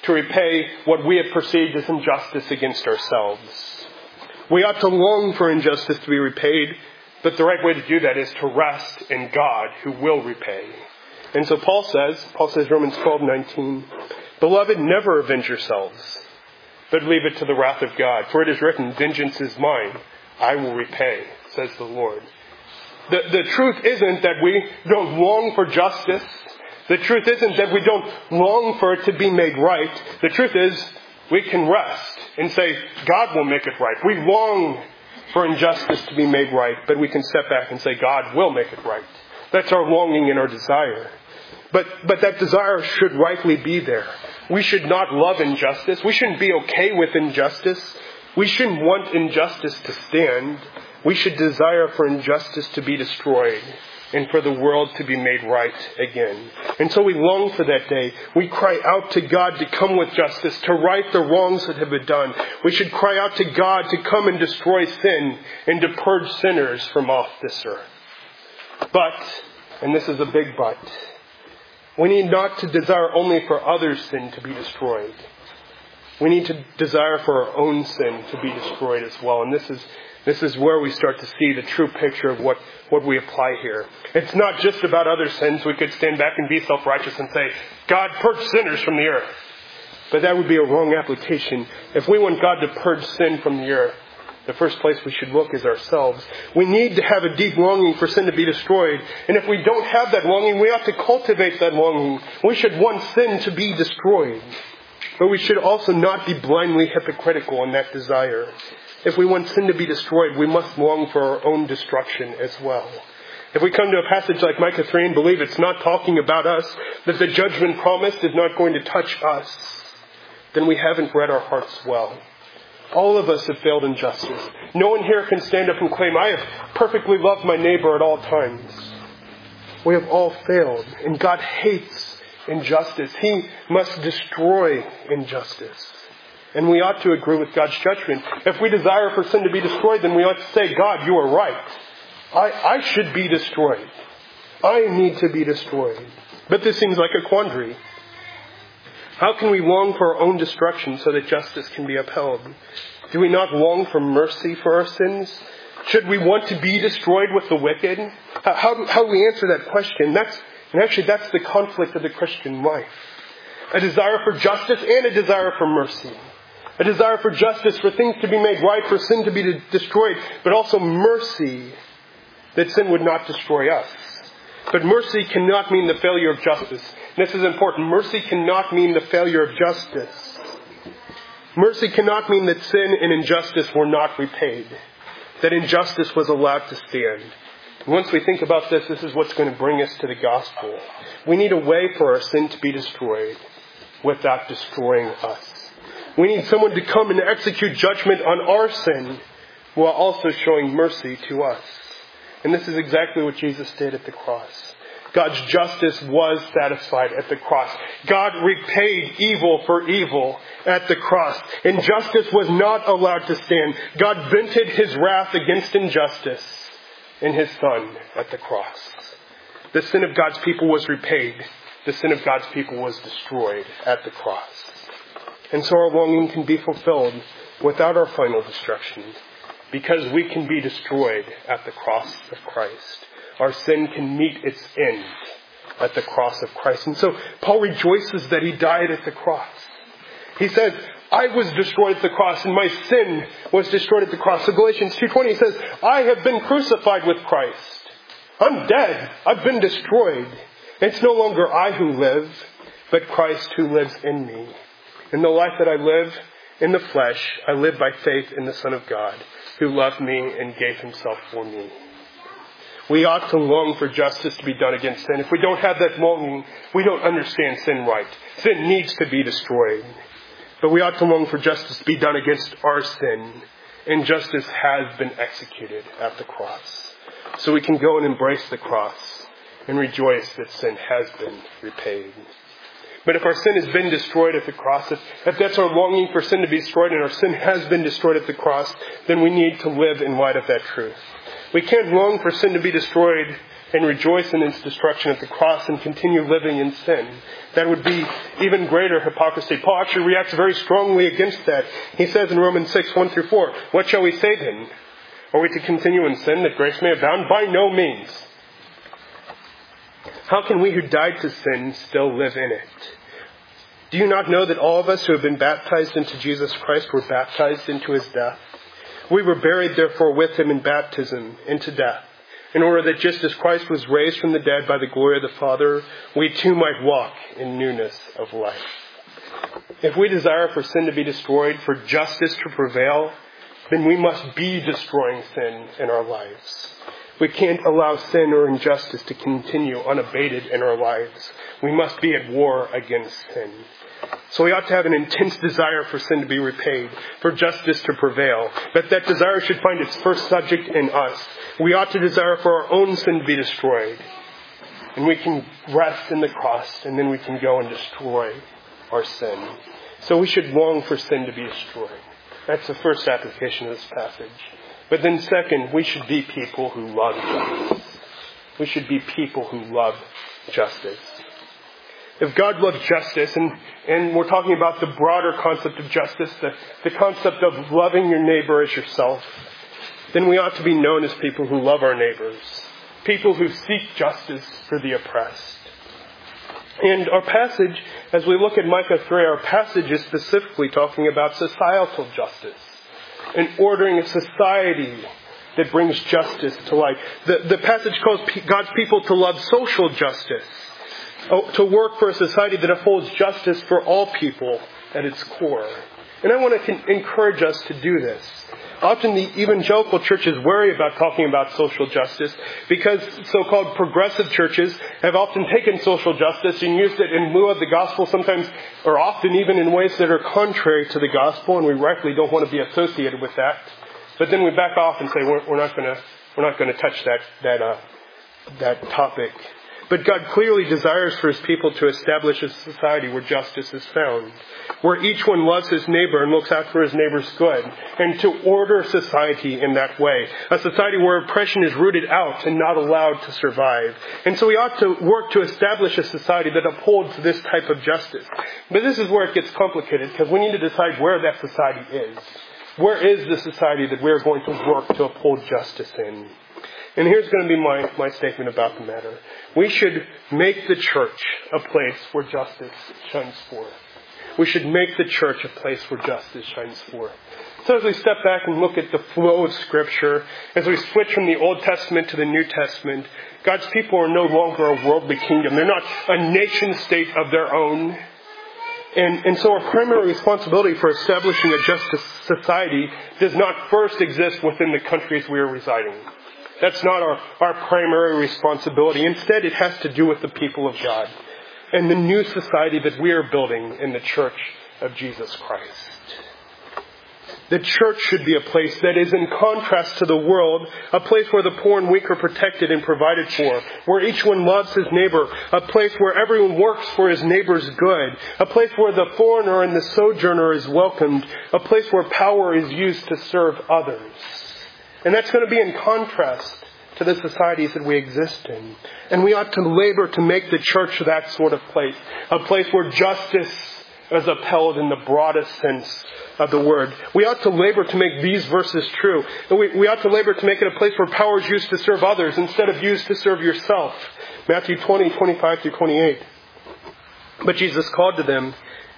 to repay what we have perceived as injustice against ourselves. We ought to long for injustice to be repaid, but the right way to do that is to rest in God who will repay. And so Paul says, Romans 12:19, "Beloved, never avenge yourselves, but leave it to the wrath of God. For it is written, 'Vengeance is mine, I will repay,' says the Lord." The truth isn't that we don't long for justice. The truth isn't that we don't long for it to be made right. The truth is we can rest and say, God will make it right. We long for injustice to be made right, but we can step back and say, God will make it right. That's our longing and our desire. But that desire should rightly be there. We should not love injustice. We shouldn't be okay with injustice. We shouldn't want injustice to stand. We should desire for injustice to be destroyed and for the world to be made right again. And so we long for that day. We cry out to God to come with justice, to right the wrongs that have been done. We should cry out to God to come and destroy sin and to purge sinners from off this earth. But, and this is a big but, we need not to desire only for others' sin to be destroyed. We need to desire for our own sin to be destroyed as well. And this is where we start to see the true picture of what we apply here. It's not just about other sins. We could stand back and be self-righteous and say, God, purge sinners from the earth. But that would be a wrong application. If we want God to purge sin from the earth, the first place we should look is ourselves. We need to have a deep longing for sin to be destroyed. And if we don't have that longing, we ought to cultivate that longing. We should want sin to be destroyed. But we should also not be blindly hypocritical in that desire. If we want sin to be destroyed, we must long for our own destruction as well. If we come to a passage like Micah 3 and believe it's not talking about us, that the judgment promised is not going to touch us, then we haven't read our hearts well. All of us have failed in justice. No one here can stand up and claim, I have perfectly loved my neighbor at all times. We have all failed, and God hates injustice. He must destroy injustice. And we ought to agree with God's judgment. If we desire for sin to be destroyed, then we ought to say, God, you are right. I should be destroyed. I need to be destroyed. But this seems like a quandary. How can we long for our own destruction so that justice can be upheld? Do we not long for mercy for our sins? Should we want to be destroyed with the wicked? How do we answer that question? That's the conflict of the Christian life. A desire for justice and a desire for mercy. A desire for justice, for things to be made right, for sin to be destroyed, but also mercy that sin would not destroy us. But mercy cannot mean the failure of justice. And this is important. Mercy cannot mean the failure of justice. Mercy cannot mean that sin and injustice were not repaid. That injustice was allowed to stand. And once we think about this, this is what's going to bring us to the gospel. We need a way for our sin to be destroyed without destroying us. We need someone to come and execute judgment on our sin while also showing mercy to us. And this is exactly what Jesus did at the cross. God's justice was satisfied at the cross. God repaid evil for evil at the cross. Injustice was not allowed to stand. God vented his wrath against injustice in his Son at the cross. The sin of God's people was repaid. The sin of God's people was destroyed at the cross. And so our longing can be fulfilled without our final destruction, because we can be destroyed at the cross of Christ. Our sin can meet its end at the cross of Christ. And so Paul rejoices that he died at the cross. He says, I was destroyed at the cross and my sin was destroyed at the cross. So Galatians 2:20 says, I have been crucified with Christ. I'm dead. I've been destroyed. It's no longer I who live, but Christ who lives in me. In the life that I live in the flesh, I live by faith in the Son of God, who loved me and gave himself for me. We ought to long for justice to be done against sin. If we don't have that longing, we don't understand sin right. Sin needs to be destroyed. But we ought to long for justice to be done against our sin. And justice has been executed at the cross. So we can go and embrace the cross and rejoice that sin has been repaid. But if our sin has been destroyed at the cross, if that's our longing for sin to be destroyed and our sin has been destroyed at the cross, then we need to live in light of that truth. We can't long for sin to be destroyed and rejoice in its destruction at the cross and continue living in sin. That would be even greater hypocrisy. Paul actually reacts very strongly against that. He says in Romans 6, 1-4, "What shall we say then? Are we to continue in sin that grace may abound? By no means. How can we who died to sin still live in it? Do you not know that all of us who have been baptized into Jesus Christ were baptized into his death? We were buried therefore with him in baptism into death, in order that just as Christ was raised from the dead by the glory of the Father, we too might walk in newness of life." If we desire for sin to be destroyed, for justice to prevail, then we must be destroying sin in our lives. We can't allow sin or injustice to continue unabated in our lives. We must be at war against sin. So we ought to have an intense desire for sin to be repaid, for justice to prevail. But that desire should find its first subject in us. We ought to desire for our own sin to be destroyed. And we can rest in the cross, and then we can go and destroy our sin. So we should long for sin to be destroyed. That's the first application of this passage. But then second, we should be people who love justice. We should be people who love justice. If God loves justice, and we're talking about the broader concept of justice, the concept of loving your neighbor as yourself, then we ought to be known as people who love our neighbors, people who seek justice for the oppressed. And our passage, as we look at Micah 3, our passage is specifically talking about societal justice and ordering a society that brings justice to light. The passage calls God's people to love social justice, to work for a society that upholds justice for all people at its core. And I want to encourage us to do this. Often the evangelical churches worry about talking about social justice because so-called progressive churches have often taken social justice and used it in lieu of the gospel, sometimes or often even in ways that are contrary to the gospel, and we rightly don't want to be associated with that. But then we back off and say we're not going to touch that topic. But God clearly desires for his people to establish a society where justice is found, where each one loves his neighbor and looks out for his neighbor's good, and to order society in that way. A society where oppression is rooted out and not allowed to survive. And so we ought to work to establish a society that upholds this type of justice. But this is where it gets complicated, because we need to decide where that society is. Where is the society that we're going to work to uphold justice in? And here's going to be my statement about the matter. We should make the church a place where justice shines forth. We should make the church a place where justice shines forth. So as we step back and look at the flow of Scripture, as we switch from the Old Testament to the New Testament, God's people are no longer a worldly kingdom. They're not a nation state of their own. And so our primary responsibility for establishing a just society does not first exist within the countries we are residing. That's not our primary responsibility. Instead, it has to do with the people of God and the new society that we are building in the Church of Jesus Christ. The church should be a place that is in contrast to the world, a place where the poor and weak are protected and provided for, where each one loves his neighbor, a place where everyone works for his neighbor's good, a place where the foreigner and the sojourner is welcomed, a place where power is used to serve others. And that's going to be in contrast to the societies that we exist in. And we ought to labor to make the church that sort of place. A place where justice is upheld in the broadest sense of the word. We ought to labor to make these verses true. And we ought to labor to make it a place where power is used to serve others instead of used to serve yourself. Matthew 20, 25-28. But Jesus called them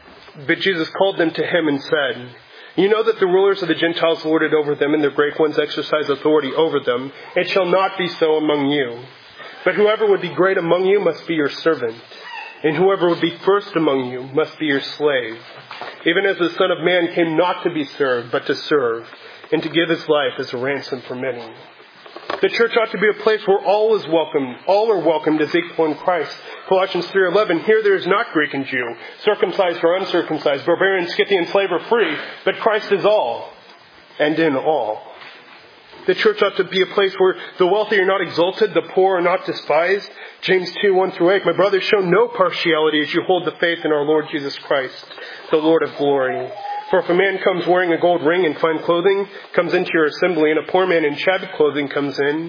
to him and said, "You know that the rulers of the Gentiles lord it over them, and their great ones exercise authority over them. It shall not be so among you. But whoever would be great among you must be your servant. And whoever would be first among you must be your slave. Even as the Son of Man came not to be served, but to serve, and to give his life as a ransom for many." The church ought to be a place where all is welcomed. All are welcomed as equal in Christ. Colossians 3:11, "Here there is not Greek and Jew, circumcised or uncircumcised, barbarian, Scythian, slave or free, but Christ is all, and in all." The church ought to be a place where the wealthy are not exalted, the poor are not despised. James 2:1-8, "My brothers, show no partiality as you hold the faith in our Lord Jesus Christ, the Lord of glory. For if a man comes wearing a gold ring and fine clothing, comes into your assembly, and a poor man in shabby clothing comes in,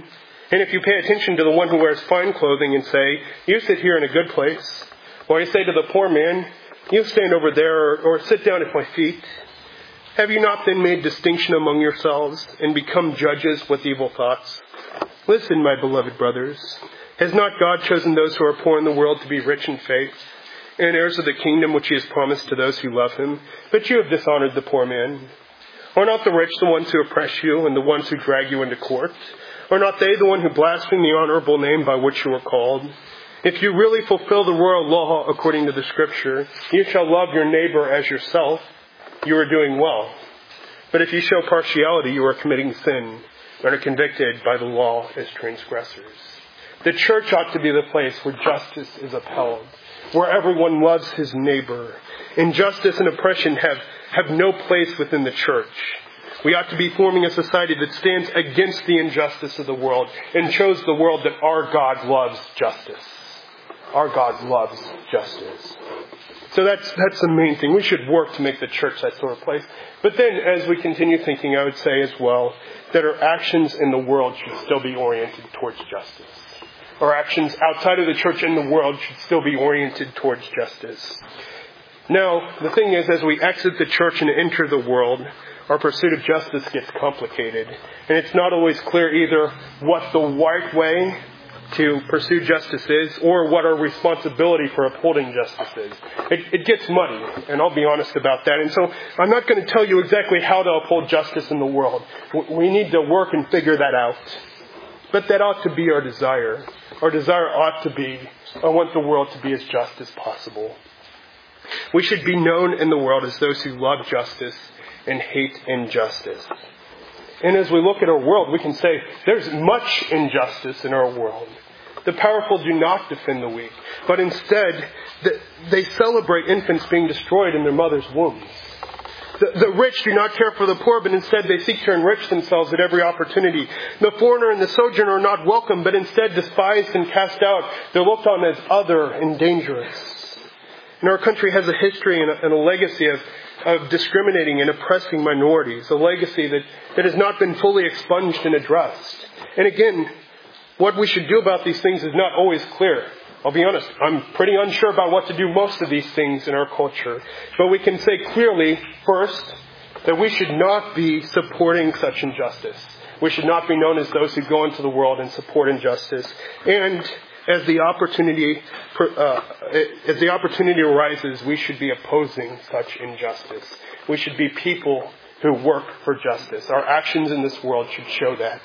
And if you pay attention to the one who wears fine clothing and say, you sit here in a good place, or you say to the poor man, you stand over there or sit down at my feet, have you not then made distinction among yourselves and become judges with evil thoughts? Listen, my beloved brothers, has not God chosen those who are poor in the world to be rich in faith and heirs of the kingdom which he has promised to those who love him? But you have dishonored the poor man. Are not the rich the ones who oppress you and the ones who drag you into court? Are not they the one who blaspheme the honorable name by which you are called? If you really fulfill the royal law according to the Scripture, you shall love your neighbor as yourself, you are doing well. But if you show partiality, you are committing sin and are convicted by the law as transgressors. The church ought to be the place where justice is upheld, where everyone loves his neighbor. Injustice and oppression have no place within the church. We ought to be forming a society that stands against the injustice of the world and shows the world that our God loves justice. Our God loves justice. So that's the main thing. We should work to make the church that sort of place. But then as we continue thinking, I would say as well that our actions in the world should still be oriented towards justice. Our actions outside of the church and the world should still be oriented towards justice. Now, the thing is, as we exit the church and enter the world, our pursuit of justice gets complicated. And it's not always clear either what the right way to pursue justice is or what our responsibility for upholding justice is. It gets muddy, and I'll be honest about that. And so I'm not going to tell you exactly how to uphold justice in the world. We need to work and figure that out. But that ought to be our desire. Our desire ought to be, I want the world to be as just as possible. We should be known in the world as those who love justice and hate injustice. And as we look at our world, we can say there's much injustice in our world. The powerful do not defend the weak, but instead they celebrate infants being destroyed in their mother's wombs. The rich do not care for the poor, but instead they seek to enrich themselves at every opportunity. The foreigner and the sojourner are not welcome, but instead despised and cast out. They're looked on as other and dangerous. And our country has a history and a legacy of discriminating and oppressing minorities, a legacy that has not been fully expunged and addressed. And again, what we should do about these things is not always clear. I'll be honest, I'm pretty unsure about what to do most of these things in our culture. But we can say clearly, first, that we should not be supporting such injustice. We should not be known as those who go into the world and support injustice. And as the opportunity arises, we should be opposing such injustice. We should be people who work for justice. Our actions in this world should show that.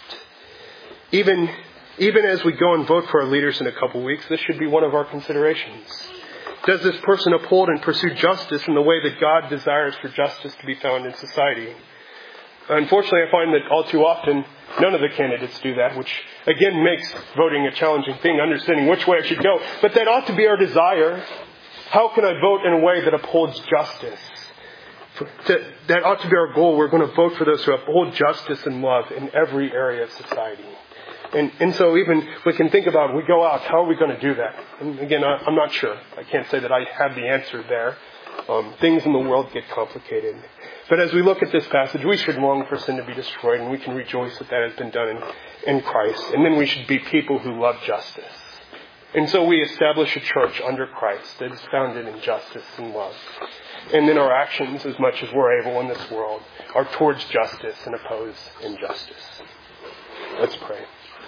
Even as we go and vote for our leaders in a couple weeks, this should be one of our considerations. Does this person uphold and pursue justice in the way that God desires for justice to be found in society? Unfortunately, I find that all too often, none of the candidates do that, which again makes voting a challenging thing, understanding which way I should go. But that ought to be our desire. How can I vote in a way that upholds justice? That ought to be our goal. We're going to vote for those who uphold justice and love in every area of society. And so even we can think about, we go out, how are we going to do that? And again, I'm not sure. I can't say that I have the answer there. Things in the world get complicated. But as we look at this passage, we should long for sin to be destroyed, and we can rejoice that that has been done in Christ. And then we should be people who love justice. And so we establish a church under Christ that is founded in justice and love. And then our actions, as much as we're able in this world, are towards justice and oppose injustice. Let's pray.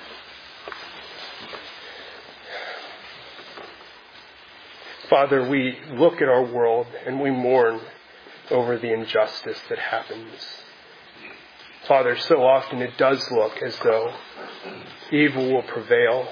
Father, we look at our world and we mourn over the injustice that happens. Father, so often it does look as though evil will prevail,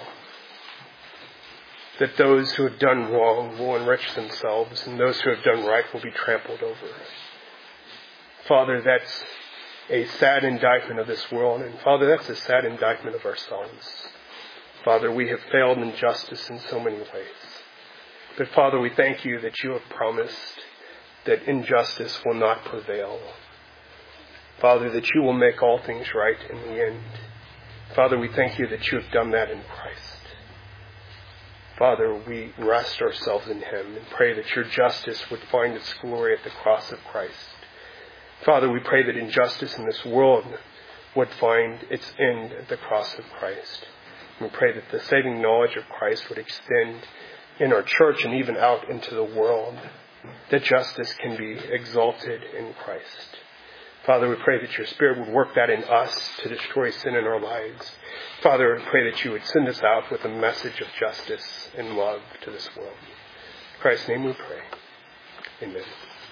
that those who have done wrong will enrich themselves and those who have done right will be trampled over. Father, that's a sad indictment of this world, and Father, that's a sad indictment of ourselves. Father, we have failed in justice in so many ways. But Father, we thank you that you have promised that injustice will not prevail. Father, that you will make all things right in the end. Father, we thank you that you have done that in Christ. Father, we rest ourselves in him and pray that your justice would find its glory at the cross of Christ. Father, we pray that injustice in this world would find its end at the cross of Christ. We pray that the saving knowledge of Christ would extend in our church and even out into the world, that justice can be exalted in Christ. Father, we pray that your Spirit would work that in us to destroy sin in our lives. Father, we pray that you would send us out with a message of justice and love to this world. In Christ's name we pray. Amen.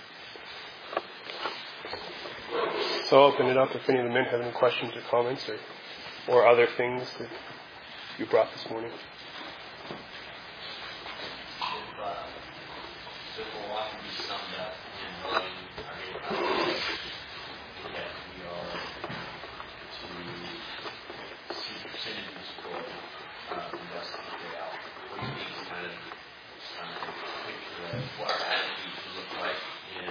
So I'll open it up if any of the men have any questions or comments or other things that you brought this morning. Civil law can be summed up in knowing, that we are to see sin and destroy, justice to get out. What do you think is kind of a picture of what our attitude should look like in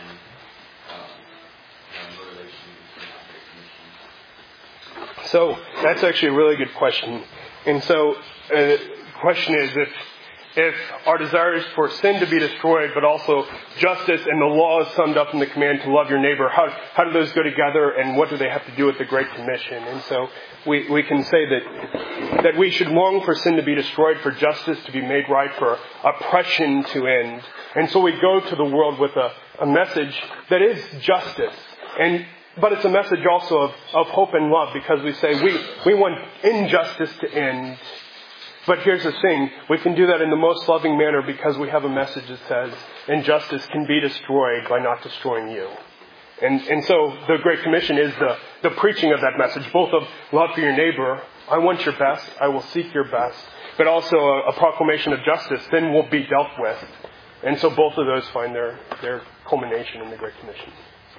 motivation between our Great Commission? So that's actually a really good question. And so the question is, if our desire is for sin to be destroyed, but also justice and the law is summed up in the command to love your neighbor, how do those go together, and what do they have to do with the Great Commission? And so we can say that we should long for sin to be destroyed, for justice to be made right, for oppression to end. And so we go to the world with a message that is justice, but it's a message also of hope and love, because we say we want injustice to end. But here's the thing, we can do that in the most loving manner because we have a message that says injustice can be destroyed by not destroying you. And so the Great Commission is the preaching of that message, both of love for your neighbor, I want your best, I will seek your best, but also a proclamation of justice, then will be dealt with. And so both of those find their culmination in the Great Commission.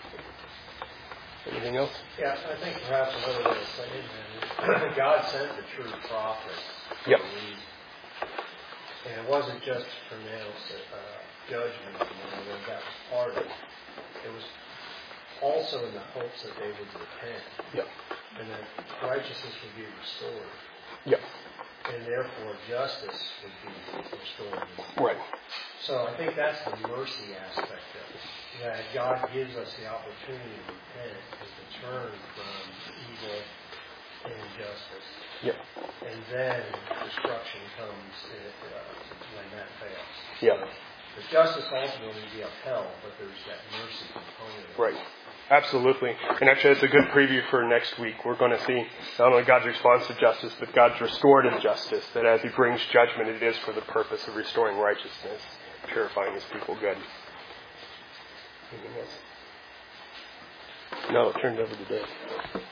Anything else? Yeah, I think perhaps another way of saying that is God sent the true prophets. Yep. And it wasn't just to pronounce judgment on them, that was part of it. It was also in the hopes that they would repent. Yep. And that righteousness would be restored. Yep. And therefore justice would be restored. Right. So I think that's the mercy aspect of it. That God gives us the opportunity to repent and to turn from evil and injustice. Yep. And then destruction comes when that fails. Yep. So the justice ultimately will be upheld, but there's that mercy component. Right. Absolutely. And actually, it's a good preview for next week. We're going to see not only God's response to justice, but God's restorative justice, that as He brings judgment, it is for the purpose of restoring righteousness, purifying His people good. Anything else? No, it turned over to Dave.